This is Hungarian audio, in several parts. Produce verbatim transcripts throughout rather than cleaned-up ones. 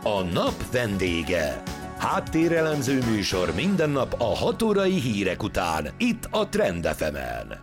A nap vendége. Háttérelemző műsor minden nap a hat órai hírek után, itt a Trend ef emen.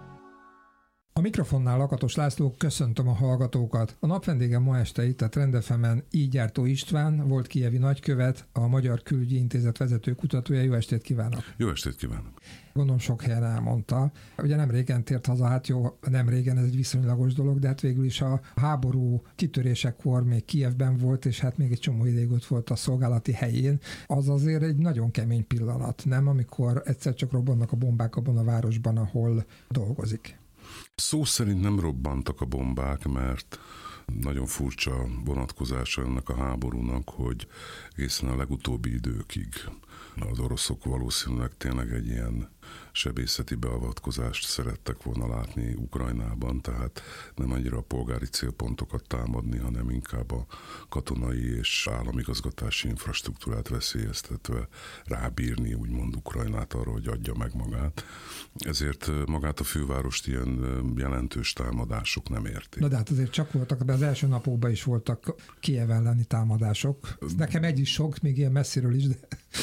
A mikrofonnál Lakatos László, köszöntöm a hallgatókat. A nap vendége ma este itt a Trend ef emen Így-Gyártó István, volt kijevi nagykövet, a Magyar Külügyi Intézet vezető kutatója. Jó estét kívánok! Jó estét kívánok! Gondolom sok helyen elmondta. Ugye nem régen tért haza, hát jó, nem régen, ez egy viszonylagos dolog, de hát végül is a háború kitörésekor még Kijevben volt, és hát még egy csomó ideig ott volt a szolgálati helyén. Az azért egy nagyon kemény pillanat, nem? Amikor egyszer csak robbannak a bombák abban a városban, ahol dolgozik. Szó szerint nem robbantak a bombák, mert nagyon furcsa vonatkozása ennek a háborúnak, hogy egészen a legutóbbi időkig az oroszok valószínűleg tényleg egy ilyen sebészeti beavatkozást szerettek volna látni Ukrajnában, tehát nem annyira a polgári célpontokat támadni, hanem inkább a katonai és államigazgatási infrastruktúrát veszélyeztetve rábírni, úgymond Ukrajnát arra, hogy adja meg magát. Ezért magát a fővárost ilyen jelentős támadások nem érték. Na de hát azért csak voltak, de az első napokban is voltak Kijev elleni támadások. Nekem egy is sok, még ilyen messziről is, de...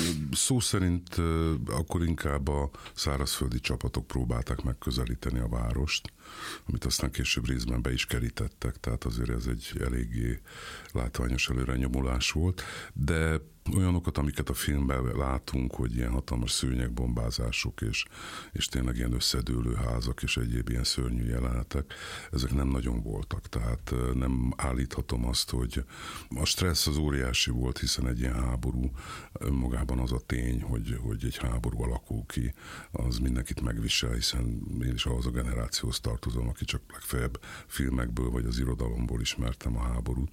Szó szerint akkor inkább a szárazföldi csapatok próbálták megközelíteni a várost, amit aztán később részben be is kerítettek, tehát azért ez egy eléggé látványos előrenyomulás volt, de olyanokat, amiket a filmben látunk, hogy ilyen hatalmas szőnyegbombázások, és, és tényleg ilyen összedőlő házak, és egyéb ilyen szörnyű jelenetek, ezek nem nagyon voltak, tehát nem állíthatom azt, hogy a stressz az óriási volt, hiszen egy ilyen háború magában az a tény, hogy, hogy egy háború alakul ki, az mindenkit megvisel, hiszen én is ahhoz a generációhoz tartozom, aki csak legfeljebb filmekből vagy az irodalomból ismertem a háborút,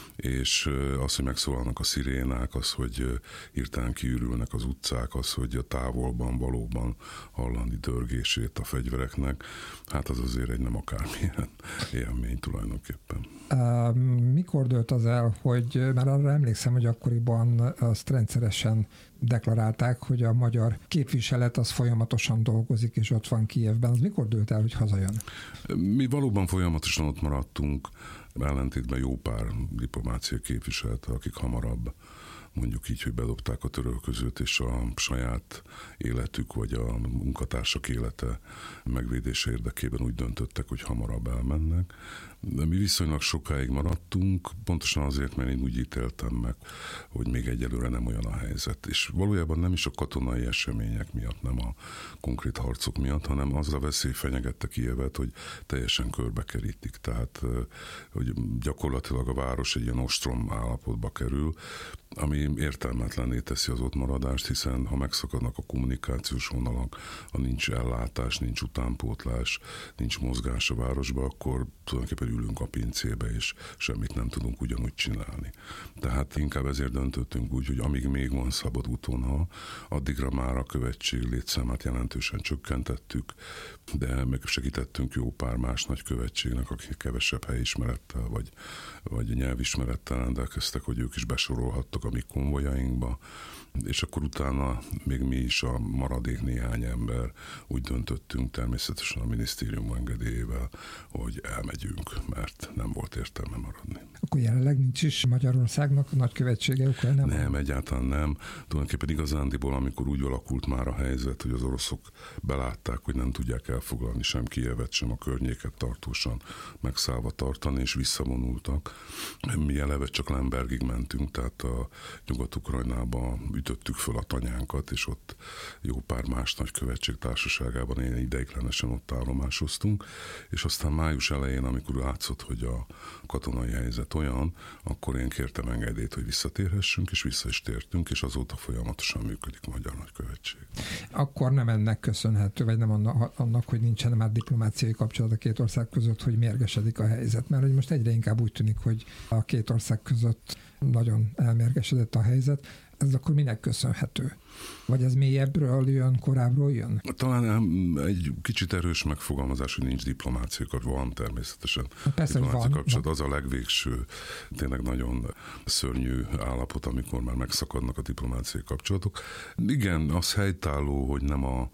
és az, hogy megszólalnak a szirénák, az, hogy hirtelen kiürülnek az utcák, az, hogy a távolban valóban hallani dörgését a fegyvereknek, hát az azért egy nem akármilyen élmény tulajdonképpen. Uh, mikor dőlt az el, hogy, mert arra emlékszem, hogy akkoriban azt rendszeresen deklarálták, hogy a magyar képviselet az folyamatosan dolgozik, és ott van Kijevben. Az mikor dőlt el, hogy hazajön? Mi valóban folyamatosan ott maradtunk, ellentétben jó pár diplomáciai képviselet, akik hamarabb mondjuk így, hogy bedobták a törölközőt, és a saját életük, vagy a munkatársak élete megvédése érdekében úgy döntöttek, hogy hamarabb elmennek. De mi viszonylag sokáig maradtunk, pontosan azért, mert én úgy ítéltem meg, hogy még egyelőre nem olyan a helyzet. És valójában nem is a katonai események miatt, nem a konkrét harcok miatt, hanem az a veszély fenyegette Kijevet, hogy teljesen körbekerítik. Tehát, hogy gyakorlatilag a város egy ilyen ostrom állapotba kerül, ami értelmetlenné teszi az ott maradást, hiszen ha megszakadnak a kommunikációs vonalak, ha nincs ellátás, nincs utánpótlás, nincs mozgás a városba, akkor tulajdonképpen ülünk a pincébe, és semmit nem tudunk ugyanúgy csinálni. Tehát inkább ezért döntöttünk úgy, hogy amíg még van szabad útvonal, addigra már a követség létszámát jelentősen csökkentettük, de meg segítettünk jó pár más nagy követségnek, akik kevesebb helyismerettel, vagy, vagy nyelvismerettel rendelkeztek, hogy ők is besorolhattak a mi konvojainkba, és akkor utána még mi is, a maradék néhány ember úgy döntöttünk természetesen a minisztérium engedélyével, hogy elmegyünk, mert nem volt értelme maradni. Akkor jelenleg nincs is Magyarországnak a nagykövetsége? Akkor nem? Nem, egyáltalán nem. Tulajdonképpen igazándiból, amikor úgy alakult már a helyzet, hogy az oroszok belátták, hogy nem tudják elfoglalni sem Kijevet, sem a környéket tartósan megszállva tartani, és visszavonultak. Mi eleve csak Lembergig mentünk, tehát a Nyugat-Ukrajnába ütöttük föl a tanyánkat, és ott jó pár más nagykövetség társaságában én ideiglenesen ott állomásoztunk, és aztán május elején, amikor látszott, hogy a katonai helyzet olyan, akkor én kértem engedélyt, hogy visszatérhessünk, és vissza is tértünk, és azóta folyamatosan működik a Magyar Nagykövetség. Akkor nem ennek köszönhető, vagy nem annak, hogy nincsen már diplomáciai kapcsolat a két ország között, hogy mérgesedik a helyzet, mert hogy most egyre inkább úgy tűnik, hogy a két ország között nagyon elmérgesedett a helyzet. Ez akkor minek köszönhető? Vagy ez mélyebbről jön, korábbról jön? Talán egy kicsit erős megfogalmazás, hogy nincs diplomáciai kapcsolat, van természetesen. Persze, diplomáciai van. kapcsolat, az a legvégső, tényleg nagyon szörnyű állapot, amikor már megszakadnak a diplomáciai kapcsolatok. Igen, az helytálló, hogy nem a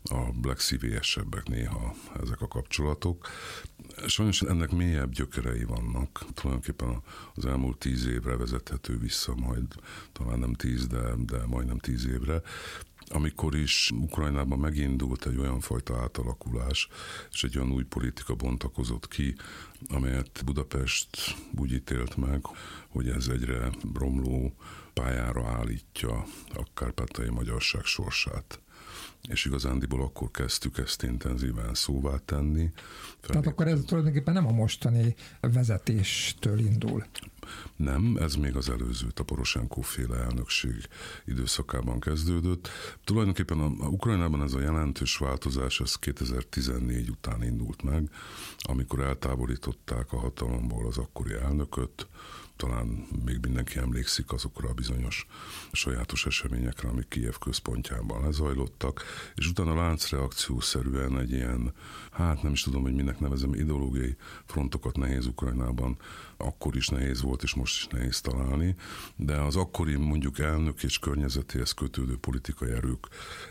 a legszívélyesebbek néha ezek a kapcsolatok. Sajnos ennek mélyebb gyökerei vannak. Tulajdonképpen az elmúlt tíz évre vezethető vissza, majd talán nem tíz, de, de majdnem tíz évre, amikor is Ukrajnában megindult egy olyan fajta átalakulás, és egy olyan új politika bontakozott ki, amelyet Budapest úgy ítélt meg, hogy ez egyre romló pályára állítja a kárpátaljai magyarság sorsát. És igazándiból akkor kezdtük ezt intenzíven szóvá tenni. Tehát akkor ez tulajdonképpen nem a mostani vezetéstől indul. Nem, ez még az előző, a Poroshenko-féle elnökség időszakában kezdődött. Tulajdonképpen a, a Ukrajnában ez a jelentős változás, ez kétezer-tizennégy után indult meg, amikor eltávolították a hatalomból az akkori elnököt. Talán még mindenki emlékszik azokra a bizonyos sajátos eseményekre, amik Kijev központjában lezajlottak, és utána láncreakciószerűen egy ilyen, hát nem is tudom, hogy minek nevezem, ideológiai frontokat nehéz Ukrajnában, akkor is nehéz volt, és most is nehéz találni, de az akkori mondjuk elnök és környezetéhez kötődő politikai erők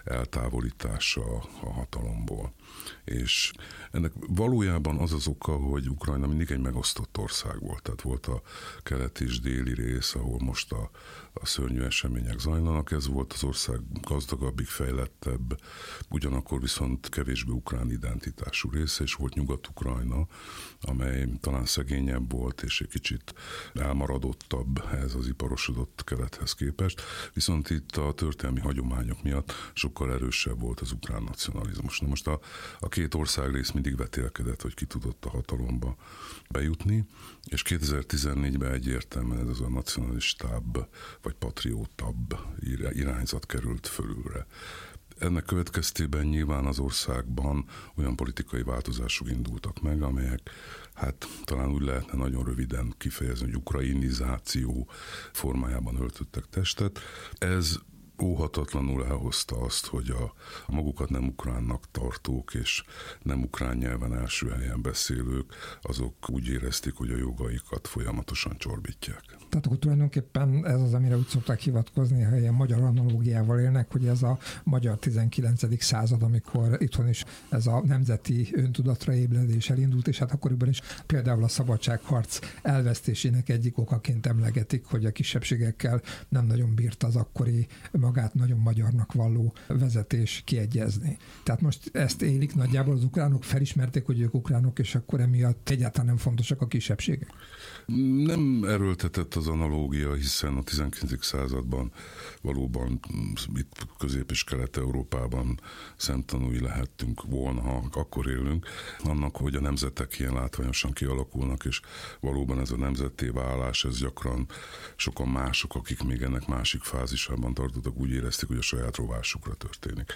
eltávolítása a hatalomból. És ennek valójában az az oka, hogy Ukrajna mindig egy megosztott ország volt. Tehát volt a keleti és déli rész, ahol most a, a szörnyű események zajlanak. Ez volt az ország gazdagabbik, fejlettebb, ugyanakkor viszont kevésbé ukrán identitású része, és volt Nyugat-Ukrajna, amely talán szegényebb volt, és egy kicsit elmaradottabb ez az iparosodott kelethez képest. Viszont itt a történelmi hagyományok miatt sokkal erősebb volt az ukrán nacionalizmus. Na most a, a két országrész mindig vetélkedett, hogy ki tudott a hatalomba bejutni, és kétezer-tizennégyben egyértelműen ez az a nacionalistább, vagy patriótabb irányzat került fölülre. Ennek következtében nyilván az országban olyan politikai változások indultak meg, amelyek hát talán úgy lehetne nagyon röviden kifejezni, hogy ukrainizáció formájában öltöttek testet. Ez óhatatlanul elhozta azt, hogy a, a magukat nem ukránnak tartók és nem ukrán nyelven első helyen beszélők, azok úgy érezték, hogy a jogaikat folyamatosan csorbítják. Tehát akkor tulajdonképpen ez az, amire úgy szokták hivatkozni, ha ilyen magyar analógiával élnek, hogy ez a magyar tizenkilencedik század, amikor itthon is ez a nemzeti öntudatra ébredés elindult, és hát akkoriban is például a szabadságharc elvesztésének egyik okaként emlegetik, hogy a kisebbségekkel nem nagyon bírt az akkori magát nagyon magyarnak valló vezetés kiegyezni. Tehát most ezt élik nagyjából az ukránok, felismerték, hogy ők ukránok, és akkor emiatt egyáltalán nem fontosak a kisebbségek. Nem erőltetett az analógia, hiszen a tizenkilencedik században valóban itt Közép- és Kelet-Európában szemtanúi lehettünk volna, ha akkor élünk, annak, hogy a nemzetek ilyen látványosan kialakulnak, és valóban ez a nemzetté válás, ez gyakran sokan mások, akik még ennek másik fázisában tartottak, úgy érezték, hogy a saját rovásukra történik.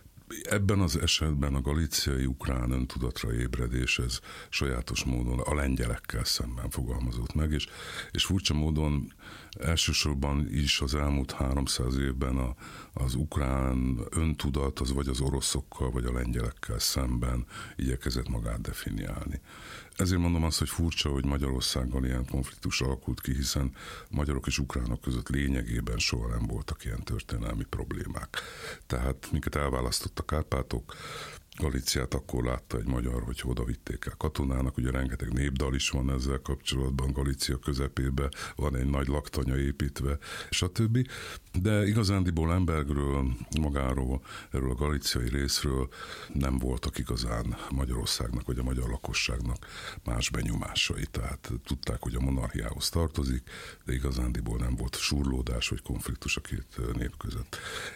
Ebben az esetben a galíciai ukrán öntudatra ébredés, ez sajátos módon a lengyelekkel szemben fogalmazott meg, és, és furcsa módon elsősorban is az elmúlt háromszáz évben a, az ukrán öntudat, az vagy az oroszokkal, vagy a lengyelekkel szemben igyekezett magát definiálni. Ezért mondom azt, hogy furcsa, hogy Magyarországgal ilyen konfliktus alakult ki, hiszen magyarok és ukránok között lényegében soha nem voltak ilyen történelmi problémák. Tehát minket elválasztott a Kárpátok, Galíciát akkor látta egy magyar, hogy oda vitték el katonának, ugye rengeteg népdal is van ezzel kapcsolatban, Galícia közepébe van egy nagy laktanya építve, stb. De igazándiból Lembergről, magáról, erről a galíciai részről nem voltak igazán Magyarországnak, vagy a magyar lakosságnak más benyomásai. Tehát tudták, hogy a monarchiához tartozik, de igazándiból nem volt surlódás, vagy konfliktus a két nép között.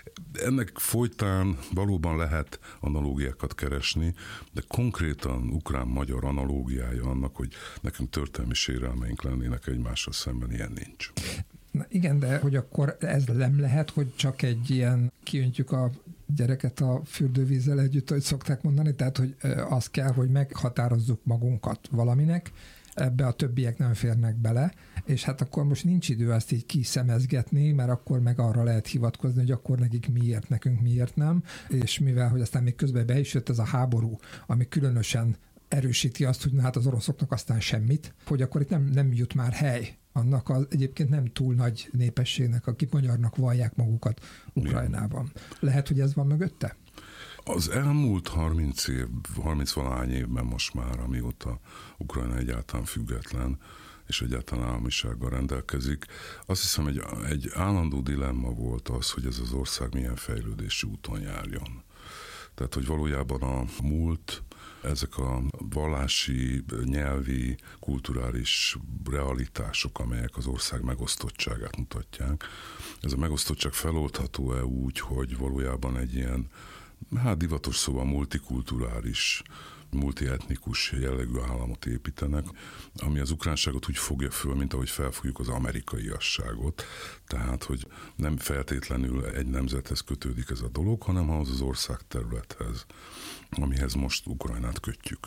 Ennek folytán valóban lehet analógiákat keresni, de konkrétan ukrán-magyar analógiája annak, hogy nekünk történelmi sérelmeink lennének egymással szemben, ilyen nincs. Na igen, de hogy akkor ez nem lehet, hogy csak egy ilyen kiöntjük a gyereket a fürdővízzel együtt, hogy szokták mondani, tehát hogy az kell, hogy meghatározzuk magunkat valaminek, ebbe a többiek nem férnek bele, és hát akkor most nincs idő ezt így kiszemezgetni, mert akkor meg arra lehet hivatkozni, hogy akkor nekik miért, nekünk miért nem, és mivel, hogy aztán még közben be is jött ez a háború, ami különösen erősíti azt, hogy na hát az oroszoknak aztán semmit, hogy akkor itt nem, nem jut már hely annak az egyébként nem túl nagy népességnek, akik magyarnak vallják magukat Ukrajnában. Lehet, hogy ez van mögötte? Az elmúlt harminc év, harminc-valahány évben most már, amióta Ukrajna egyáltalán független, és egyáltalán államisággal rendelkezik, azt hiszem, egy, egy állandó dilemma volt az, hogy ez az ország milyen fejlődési úton járjon. Tehát, hogy valójában a múlt, ezek a vallási, nyelvi, kulturális realitások, amelyek az ország megosztottságát mutatják, ez a megosztottság feloldható-e úgy, hogy valójában egy ilyen, hát divatos szóval multikulturális, multietnikus jellegű államot építenek, ami az ukránságot úgy fogja föl, mint ahogy felfogjuk az amerikaiasságot. Tehát, hogy nem feltétlenül egy nemzethez kötődik ez a dolog, hanem ahhoz az ország területhez, amihez most Ukrajnát kötjük.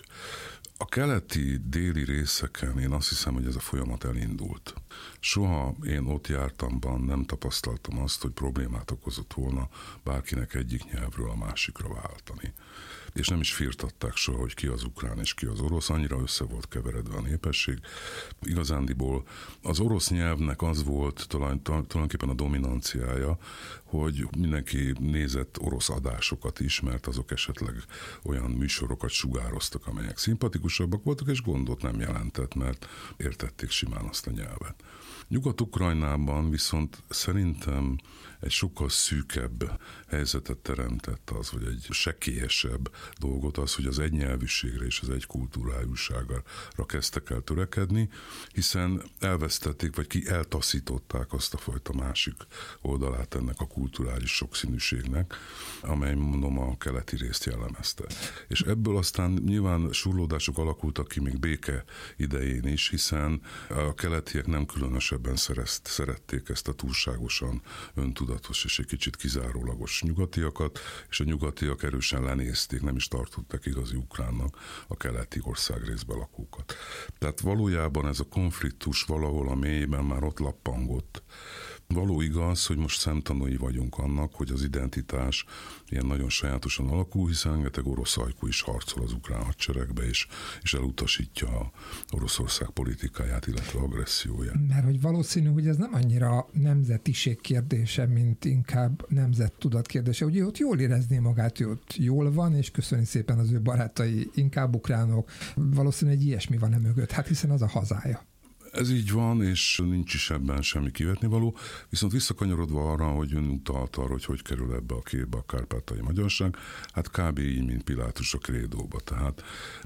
A keleti, déli részeken én azt hiszem, hogy ez a folyamat elindult. Soha én ott jártamban nem tapasztaltam azt, hogy problémát okozott volna bárkinek egyik nyelvről a másikra váltani. És nem is firtatták soha, hogy ki az ukrán és ki az orosz, annyira össze volt keveredve a népesség. Igazándiból az orosz nyelvnek az volt talán, tulajdonképpen a dominanciája, hogy mindenki nézett orosz adásokat is, mert azok esetleg olyan műsorokat sugároztak, amelyek szimpatikusabbak voltak, és gondot nem jelentett, mert értették simán azt a nyelvet. Nyugat-Ukrajnában viszont szerintem egy sokkal szűkebb helyzetet teremtett az, vagy egy sekélyesebb dolgot az, hogy az egynyelvűségre és az egykultúrájúságra kezdtek el törekedni, hiszen elvesztették, vagy ki eltaszították azt a fajta másik oldalát ennek a kulturális sokszínűségnek, amely, mondom, a keleti részt jellemezte. És ebből aztán nyilván surlódások alakultak ki még béke idején is, hiszen a keletiek nem különösebben szerezt, szerették ezt a túlságosan öntudatos és egy kicsit kizárólagos nyugatiakat, és a nyugatiak erősen lenézték, nem is tartották igazi ukránnak a keleti országrészbe lakókat. Tehát valójában ez a konfliktus valahol a mélyben már ott lappangott. Való igaz, hogy most szemtanúi vagyunk annak, hogy az identitás ilyen nagyon sajátosan alakul, hiszen rengeteg orosz ajkú is harcol az ukrán hadseregbe, és, és elutasítja a Oroszország politikáját, illetve agresszióját. Mert hogy valószínű, hogy ez nem annyira nemzetiség kérdése, mint inkább nemzettudat kérdése. Ugye ott jól érezné magát, hogy ott jól van, és köszöni szépen az ő barátai, inkább ukránok. Valószínű, egy ilyesmi van e mögött, hát hiszen az a hazája. Ez így van, és nincs is ebben semmi kivetnivaló, viszont visszakanyarodva arra, hogy ön utalt arra, hogy hogy kerül ebbe a képbe a kárpátaljai magyarság, hát kb. Így, mint Pilátus a krédóba. Tehát,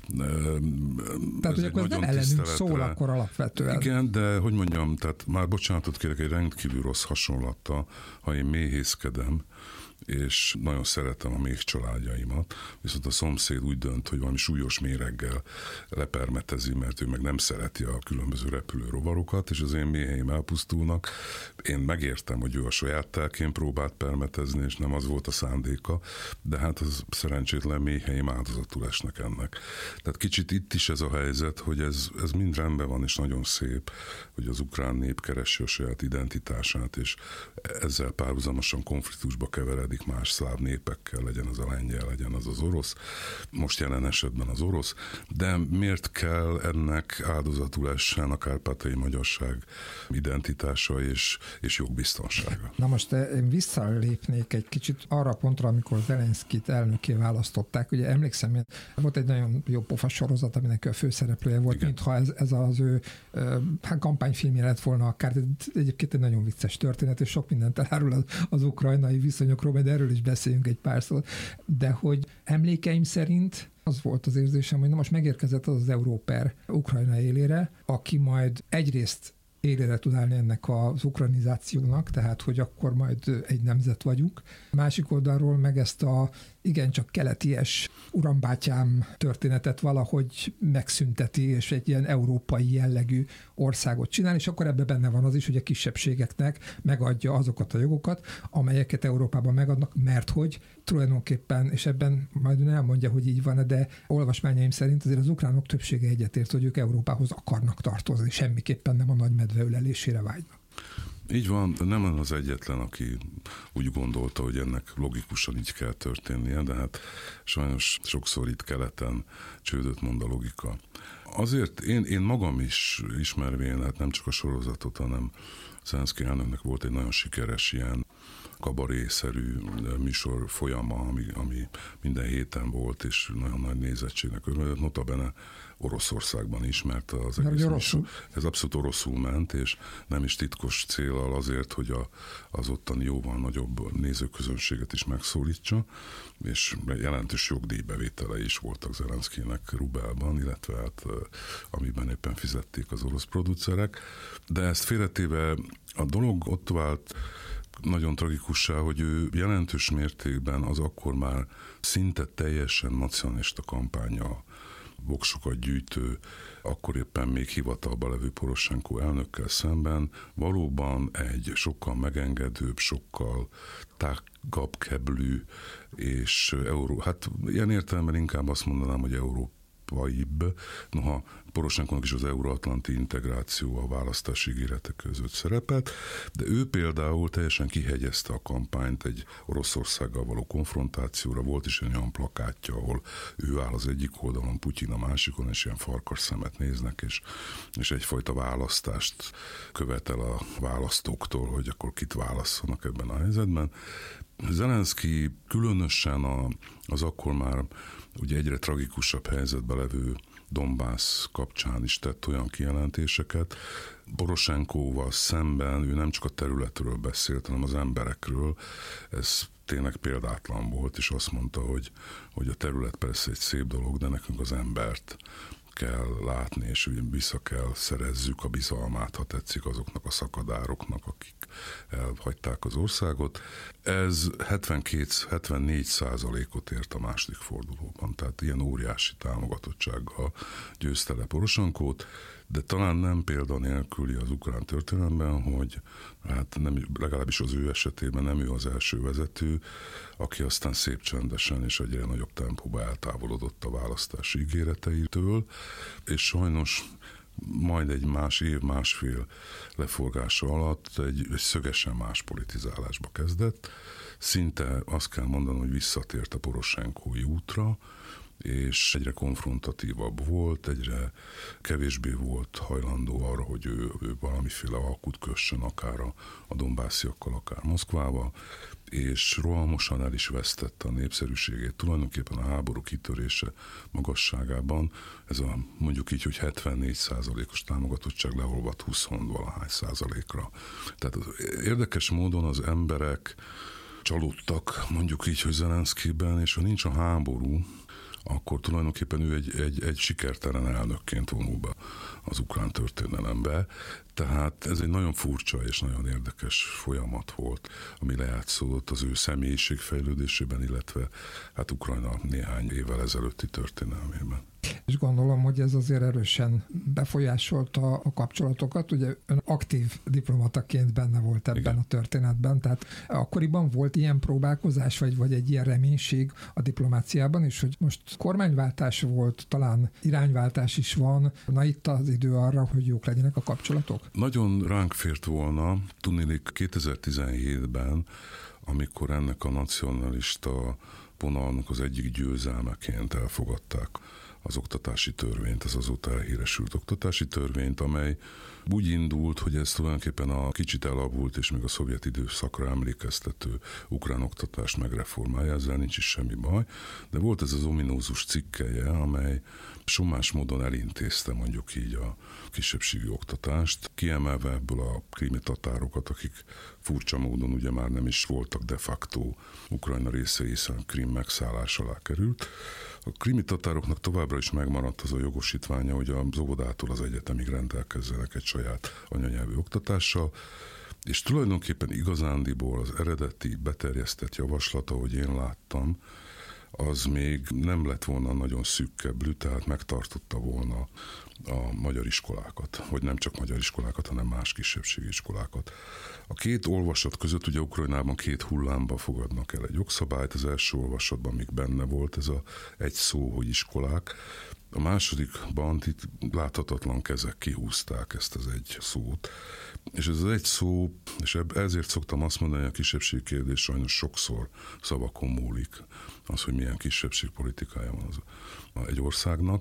tehát hogy akkor nem ellenünk szól akkor alapvetően. Igen, de hogy mondjam, tehát már bocsánatot kérek egy rendkívül rossz hasonlattal, ha én méhészkedem, és nagyon szeretem a méh családjaimat, viszont a szomszéd úgy dönt, hogy valami súlyos méreggel lepermetezi, mert ő meg nem szereti a különböző repülő rovarokat, és az én méheim elpusztulnak. Én megértem, hogy ő a saját telkén próbált permetezni, és nem az volt a szándéka, de hát az szerencsétlen méheim áldozatul esnek ennek. Tehát kicsit itt is ez a helyzet, hogy ez, ez mind rendben van, és nagyon szép, hogy az ukrán nép keresi a saját identitását, és ezzel párhuzamosan konfliktusba keveredik más szláv népekkel, legyen az a lengyel, legyen az az orosz, most jelen esetben az orosz, de miért kell ennek áldozatul essen a kárpátaljai magyarság identitása és, és jogbiztonsága? Na most én visszalépnék egy kicsit arra a pontra, amikor Zelenszkit elnökké választották. Ugye emlékszem, hogy volt egy nagyon jó pofa sorozat, aminek a főszereplője volt, mintha ez, ez az ő hát kampányfilmje lett volna akár, egyébként egy nagyon vicces történet, és sok mindent elárul az, az ukrajnai viszonyokról, de erről is beszéljünk egy pár szót, de hogy emlékeim szerint az volt az érzésem, hogy na most megérkezett az az Európer Ukrajna élére, aki majd egyrészt élére tud állni ennek az ukranizációnak, tehát hogy akkor majd egy nemzet vagyunk. Másik oldalról meg ezt a igencsak keleties urambátyám történetet valahogy megszünteti, és egy ilyen európai jellegű országot csinál, és akkor ebben benne van az is, hogy a kisebbségeknek megadja azokat a jogokat, amelyeket Európában megadnak, mert hogy tulajdonképpen, és ebben majd ön elmondja, hogy így van, de olvasmányaim szerint azért az ukránok többsége egyetért, hogy ők Európához akarnak tartozni, semmiképpen nem a nagy medve ölelésére vágynak. Így van, nem az egyetlen, aki úgy gondolta, hogy ennek logikusan így kell történnie, de hát sajnos sokszor itt keleten csődöt mond a logika. Azért én, én magam is ismervén, hát nem csak a sorozatot, hanem Zelenszky elnöknek volt egy nagyon sikeres ilyen kabarészerű műsor folyama, ami, ami minden héten volt, és nagyon nagy nézettségnek örülött. Notabene Oroszországban is, mert az egész műsor, ez abszolút oroszul ment, és nem is titkos céllal azért, hogy a, az ottani jóval nagyobb nézőközönséget is megszólítsa, és jelentős jogdíjbevétele is voltak Zelenszkynek rubelban, illetve hát amiben éppen fizették az orosz producerek. De ezt félretéve a dolog ott vált nagyon tragikussá, hogy ő jelentős mértékben az akkor már szinte teljesen nacionalista kampánya voksokat gyűjtő, akkor éppen még hivatalba levő Poroshenko elnökkel szemben valóban egy sokkal megengedőbb, sokkal tágabb keblű és euró, hát ilyen értelemben inkább azt mondanám, hogy Európa vaibb, noha Poroshenkónak is az euróatlanti integráció a választási ígéretek között szerepelt, de ő például teljesen kihegyezte a kampányt egy Oroszországgal való konfrontációra, volt is egy olyan plakátja, ahol ő áll az egyik oldalon, Putyin a másikon, és ilyen farkas szemet néznek, és, és egyfajta választást követel a választóktól, hogy akkor kit válasszanak ebben a helyzetben. Zelenszky különösen a, az akkor már ugye egyre tragikusabb helyzetbe levő Donbass kapcsán is tett olyan kijelentéseket. Poroshenkóval szemben ő nem csak a területről beszélt, hanem az emberekről. Ez tényleg példátlan volt, és azt mondta, hogy, hogy a terület persze egy szép dolog, de nekünk az embert kell látni, és vissza kell szerezzük a bizalmát, ha tetszik, azoknak a szakadároknak, akik elhagyták az országot. Ez hetvenkét-hetvennégy százalékot ért a második fordulóban, tehát ilyen óriási támogatottsággal győzte le Poroshenkót, de talán nem példa nélküli az ukrán történelemben, hogy hát nem, legalábbis az ő esetében nem ő az első vezető, aki aztán szép csendesen és egyre nagyobb tempóba eltávolodott a választási ígéreteitől, és sajnos majd egy más év, másfél leforgása alatt egy, egy szögesen más politizálásba kezdett. Szinte azt kell mondanom, hogy visszatért a poroshenkói útra, és egyre konfrontatívabb volt, egyre kevésbé volt hajlandó arra, hogy ő, ő valamiféle alkut kössön akár a, a donbásziakkal, akár Moszkvával, és rohamosan el is vesztette a népszerűségét. Tulajdonképpen a háború kitörése magasságában ez a mondjuk így, hogy hetvennégy százalékos támogatottság leolvadt húsz-valahány százalékra. Tehát érdekes módon az emberek csalódtak, mondjuk így, hogy Zelenszkyben, és ha nincs a háború, akkor tulajdonképpen ő egy, egy, egy sikertelen elnökként vonul be az ukrán történelembe. Tehát ez egy nagyon furcsa és nagyon érdekes folyamat volt, ami lejátszódott az ő személyiség fejlődésében, illetve hát Ukrajna néhány évvel ezelőtti történelmében. És gondolom, hogy ez azért erősen befolyásolta a kapcsolatokat. Ugye ön aktív diplomataként benne volt ebben Igen. a történetben, tehát akkoriban volt ilyen próbálkozás, vagy, vagy egy ilyen reménység a diplomáciában is, hogy most kormányváltás volt, talán irányváltás is van, na itt az idő arra, hogy jók legyenek a kapcsolatok? Nagyon ránk fért volna, tudniillik kétezer-tizenhétben, amikor ennek a nacionalista vonalnak az egyik győzelmeként elfogadták az oktatási törvényt, az azóta elhíresült oktatási törvényt, amely úgy indult, hogy ez tulajdonképpen a kicsit elavult és még a szovjet időszakra emlékeztető ukrán oktatást megreformálja, ezzel nincs is semmi baj, de volt ez az ominózus cikkelje, amely sommás módon elintézte mondjuk így a kisebbségi oktatást, kiemelve ebből a krími tatárokat, akik furcsa módon ugye már nem is voltak de facto Ukrajna része, hiszen Krím megszállás alá került. A krími tatároknak továbbra is megmaradt az a jogosítványa, hogy az óvodától az egyetemig rendelkezzenek egy saját anyanyelvű oktatással, és tulajdonképpen igazándiból az eredeti beterjesztett javaslata, ahogy én láttam, az még nem lett volna nagyon szűkkebbű, tehát megtartotta volna a magyar iskolákat, vagy nem csak magyar iskolákat, hanem más kisebbségi iskolákat. A két olvasat között ugye Ukrajnában két hullámba fogadnak el egy jogszabályt, az első olvasatban még benne volt ez a egy szó, hogy iskolák, a másodikban itt láthatatlan kezek kihúzták ezt az egy szót, és ez az egy szó, és ezért szoktam azt mondani, hogy a kisebbség kérdés sajnos sokszor szavakon múlik, az, hogy milyen kisebbségpolitikája van az, egy országnak.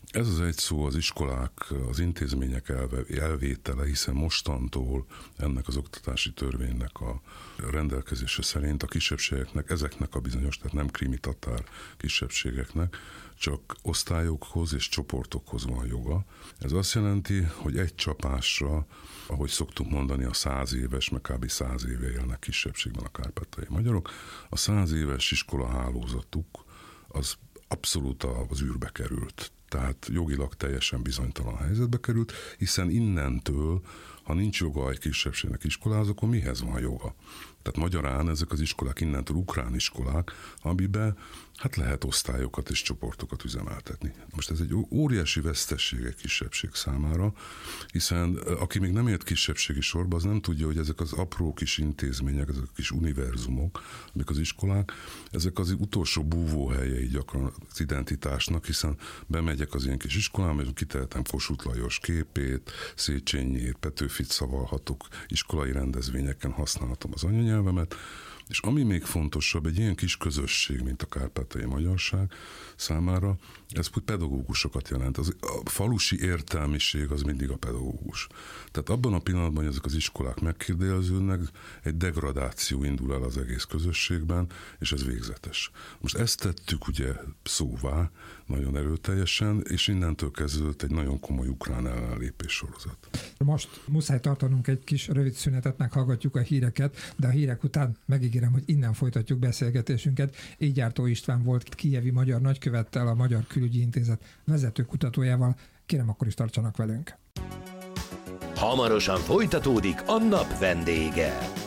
Ez az egy szó az iskolák, az intézmények elve, elvétele, hiszen mostantól ennek az oktatási törvénynek a rendelkezése szerint a kisebbségeknek, ezeknek a bizonyos, tehát nem krimi-tatár kisebbségeknek, csak osztályokhoz és csoportokhoz van joga. Ez azt jelenti, hogy egy csapásra, ahogy szoktuk mondani, a száz éves, meg kb. száz éve élnek kisebbségben a kárpátaljai magyarok, a száz éves iskolahálózatuk az abszolút az űrbe került. Tehát jogilag teljesen bizonytalan helyzetbe került, hiszen innentől, ha nincs joga egy kisebbségnek iskolához, akkor mihez van joga? Tehát magyarán ezek az iskolák innentől ukrán iskolák, amiben hát lehet osztályokat és csoportokat üzemeltetni. Most ez egy óriási vesztesség egy kisebbség számára, hiszen aki még nem ért kisebbségi sorba, az nem tudja, hogy ezek az apró kis intézmények, ezek a kis univerzumok, amik az iskolák, ezek az utolsó búvóhelyei gyakran az identitásnak, hiszen bemegyek az ilyen kis iskolába, és kitehetem Kossuth Lajos képét, Széchenyit, Petőfit szavalhatok, iskolai rendezvényeken használhatom az anyanyelvemet, és ami még fontosabb, egy ilyen kis közösség, mint a kárpátaljai magyarság számára, ez pedagógusokat jelent. Az, a falusi értelmiség az mindig a pedagógus. Tehát abban a pillanatban, hogy ezek az iskolák megkérdeződnek, egy degradáció indul el az egész közösségben, és ez végzetes. Most ezt tettük ugye szóvá, nagyon erőteljesen, és innentől kezdődött egy nagyon komoly ukrán ellenlépés sorozat. Most muszáj tartanunk egy kis rövid szünetet, meghallgatjuk a híreket, de a hírek után megígérem, hogy innen folytatjuk beszélgetésünket. Égyártó István volt kijevi magyar nagykövettel, a Magyar Külügyi Intézet vezető kutatójával. Kérem, akkor is tartsanak velünk. Hamarosan folytatódik a nap vendége.